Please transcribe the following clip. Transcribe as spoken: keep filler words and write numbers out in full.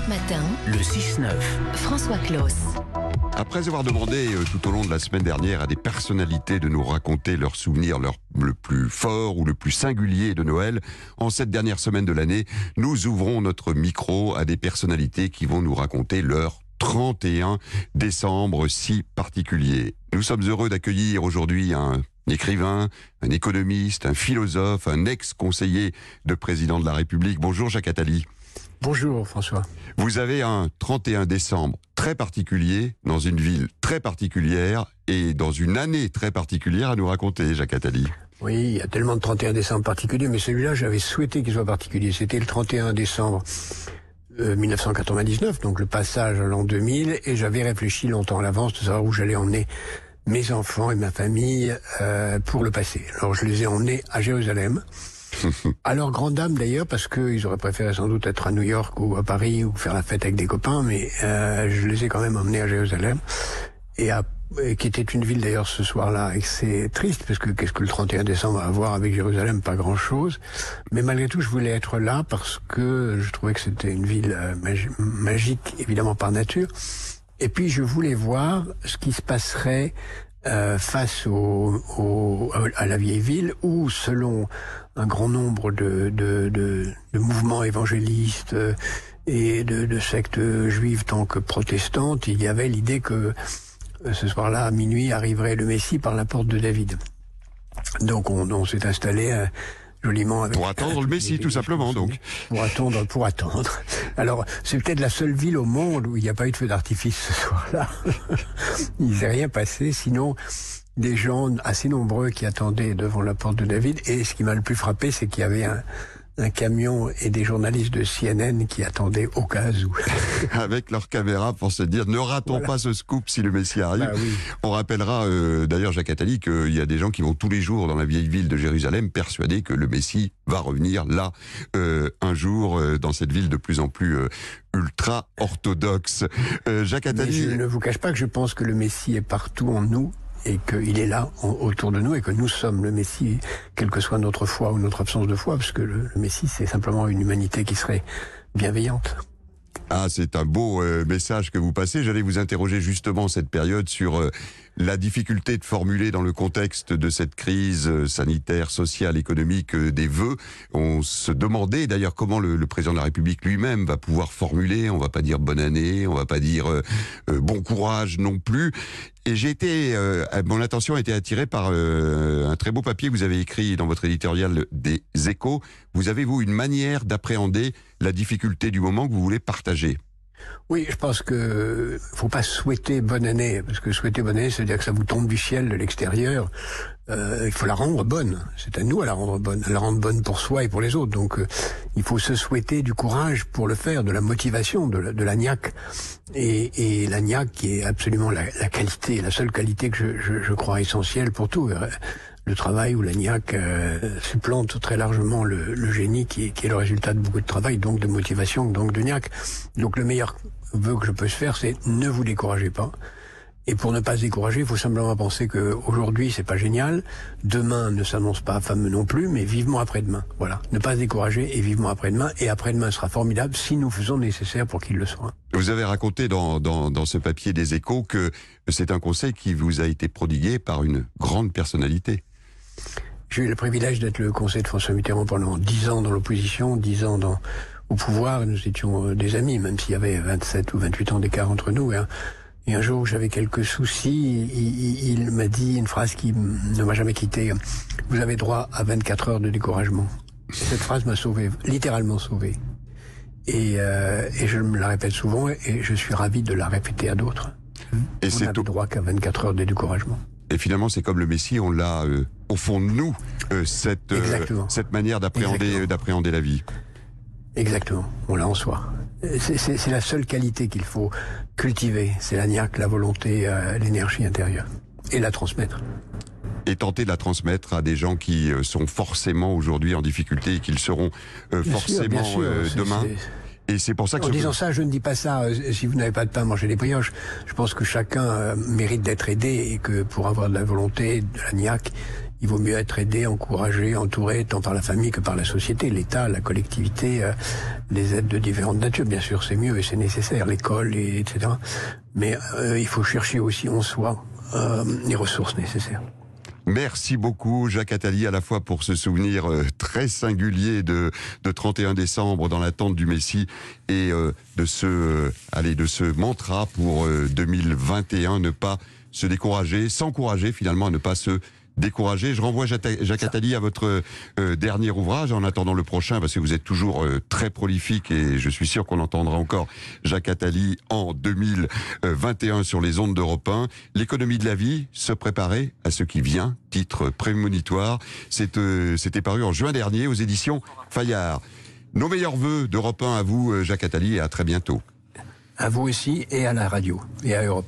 Europe Matin, le six neuf. François Claus. Après avoir demandé euh, tout au long de la semaine dernière à des personnalités de nous raconter leurs souvenirs leur, le plus fort ou le plus singulier de Noël, en cette dernière semaine de l'année, nous ouvrons notre micro à des personnalités qui vont nous raconter leur trente et un décembre si particulier. Nous sommes heureux d'accueillir aujourd'hui un écrivain, un économiste, un philosophe, un ex-conseiller de président de la République. Bonjour Jacques Attali. Bonjour François. Vous avez un trente et un décembre très particulier, dans une ville très particulière et dans une année très particulière à nous raconter, Jacques Attali. Oui, il y a tellement de trente et un décembre particuliers, mais celui-là, j'avais souhaité qu'il soit particulier. C'était le trente et un décembre euh, mille neuf cent quatre-vingt-dix-neuf, donc le passage à l'an deux mille, et j'avais réfléchi longtemps à l'avance de savoir où j'allais emmener mes enfants et ma famille euh, pour le passer. Alors je les ai emmenés à Jérusalem. À leur grande dame d'ailleurs, parce qu'ils auraient préféré sans doute être à New York ou à Paris ou faire la fête avec des copains, mais euh, je les ai quand même emmenés à Jérusalem, et, à, et qui était une ville d'ailleurs ce soir-là, et c'est triste, parce que qu'est-ce que le trente et un décembre a à voir avec Jérusalem? Pas grand-chose, mais malgré tout je voulais être là parce que je trouvais que c'était une ville euh, mag- magique, évidemment par nature, et puis je voulais voir ce qui se passerait Euh, face au, au, à la vieille ville, où selon un grand nombre de, de, de, de mouvements évangélistes et de, de sectes juives tant que protestantes, il y avait l'idée que ce soir-là, à minuit, arriverait le Messie par la porte de David. Donc on, on s'est installé euh, joliment avec... Pour attendre le Messie, tout simplement, donc. Pour attendre, pour attendre. Alors, c'est peut-être la seule ville au monde où il n'y a pas eu de feu d'artifice ce soir-là. Il ne s'est rien passé, sinon des gens assez nombreux qui attendaient devant la porte de David. Et ce qui m'a le plus frappé, c'est qu'il y avait un, un camion et des journalistes de C N N qui attendaient au cas où. Avec leur caméra pour se dire, ne ratons voilà. pas ce scoop si le Messie arrive. Bah oui. On rappellera euh, d'ailleurs, Jacques Attali, qu'il y a des gens qui vont tous les jours dans la vieille ville de Jérusalem persuadés que le Messie va revenir là euh, un jour euh, dans cette ville de plus en plus euh, ultra orthodoxe. Euh, Jacques Attali. Mais je ne vous cache pas que je pense que le Messie est partout en nous, et qu'il est là, en, autour de nous, et que nous sommes le Messie, quelle que soit notre foi ou notre absence de foi, parce que le, le Messie, c'est simplement une humanité qui serait bienveillante. Ah, c'est un beau euh, message que vous passez. J'allais vous interroger justement cette période sur euh, la difficulté de formuler dans le contexte de cette crise euh, sanitaire, sociale, économique euh, des vœux. On se demandait d'ailleurs comment le, le président de la République lui-même va pouvoir formuler. On va pas dire bonne année, on va pas dire euh, euh, bon courage non plus. Et j'ai été, euh, mon attention a été attirée par euh, un très beau papier que vous avez écrit dans votre éditorial des Échos. Vous avez, vous, une manière d'appréhender la difficulté du moment que vous voulez partager. Oui, je pense que faut pas souhaiter bonne année, parce que souhaiter bonne année, c'est-à-dire que ça vous tombe du ciel, de l'extérieur. Euh, il faut la rendre bonne. C'est à nous à la rendre bonne, à la rendre bonne pour soi et pour les autres. Donc, euh, il faut se souhaiter du courage pour le faire, de la motivation, de la, de la niaque. Et, et la niaque qui est absolument la, la qualité, la seule qualité que je, je, je crois essentielle pour tout. Le travail ou la niaque euh, supplante très largement le, le génie qui est, qui est le résultat de beaucoup de travail, donc de motivation, donc de niaque. Donc le meilleur vœu que je peux se faire, c'est ne vous découragez pas. Et pour ne pas se décourager, il faut simplement penser que aujourd'hui c'est pas génial, demain ne s'annonce pas fameux non plus, mais vivement après-demain. Voilà, ne pas se décourager et vivement après-demain, et après-demain sera formidable si nous faisons le nécessaire pour qu'il le soit. Vous avez raconté dans, dans, dans ce papier des Échos que c'est un conseil qui vous a été prodigué par une grande personnalité. J'ai eu le privilège d'être le conseiller de François Mitterrand pendant dix ans dans l'opposition, dix ans dans, au pouvoir, nous étions des amis, même s'il y avait vingt-sept ou vingt-huit ans d'écart entre nous. Et un, et un jour où j'avais quelques soucis, il, il m'a dit une phrase qui ne m'a jamais quitté. Vous avez droit à vingt-quatre heures de découragement. Et cette phrase m'a sauvé, littéralement sauvé. Et, euh, et je me la répète souvent, et je suis ravi de la répéter à d'autres. Et Vous c'est n'avez tout... droit qu'à vingt-quatre heures de découragement. Et finalement, c'est comme le Messie, on l'a euh, au fond de nous, euh, cette, euh, cette manière d'appréhender, euh, d'appréhender la vie. Exactement, on l'a en soi. C'est, c'est, c'est la seule qualité qu'il faut cultiver, c'est la niaque, la volonté, euh, l'énergie intérieure, et la transmettre. Et tenter de la transmettre à des gens qui euh, sont forcément aujourd'hui en difficulté et qui le seront euh, forcément sûr, sûr, euh, c'est, demain. C'est... Et c'est pour ça que... En disant ça, je ne dis pas ça, euh, si vous n'avez pas de pain, mangez des brioches. Je pense que chacun euh, mérite d'être aidé et que pour avoir de la volonté, de la niaque, il vaut mieux être aidé, encouragé, entouré, tant par la famille que par la société, l'État, la collectivité, euh, les aides de différentes natures. Bien sûr, c'est mieux et c'est nécessaire, l'école, et, etc. Mais euh, il faut chercher aussi en soi euh, les ressources nécessaires. Merci beaucoup Jacques Attali, à la fois pour ce souvenir euh, très singulier de, de trente et un décembre dans l'attente du Messie et euh, de ce euh, allez de ce mantra pour euh, deux mille vingt et un, ne pas se décourager, s'encourager finalement à ne pas se décourager. Je renvoie Jacques Attali à votre euh, dernier ouvrage en attendant le prochain, parce que vous êtes toujours euh, très prolifique et je suis sûr qu'on entendra encore Jacques Attali en deux mille vingt et un sur les ondes d'Europe un. L'économie de la vie, se préparer à ce qui vient, titre prémonitoire. C'était euh, paru en juin dernier aux éditions Fayard. Nos meilleurs vœux d'Europe un à vous, Jacques Attali, et à très bientôt. À vous aussi et à la radio et à Europe.